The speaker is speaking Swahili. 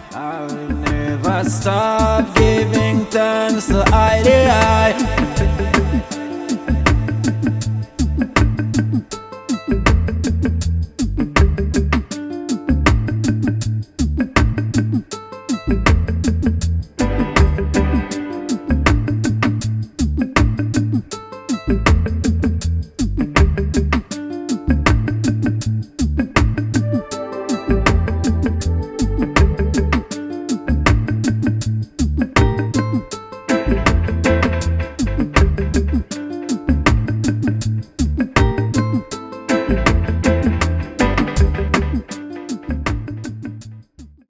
I will never stop giving thanks to I.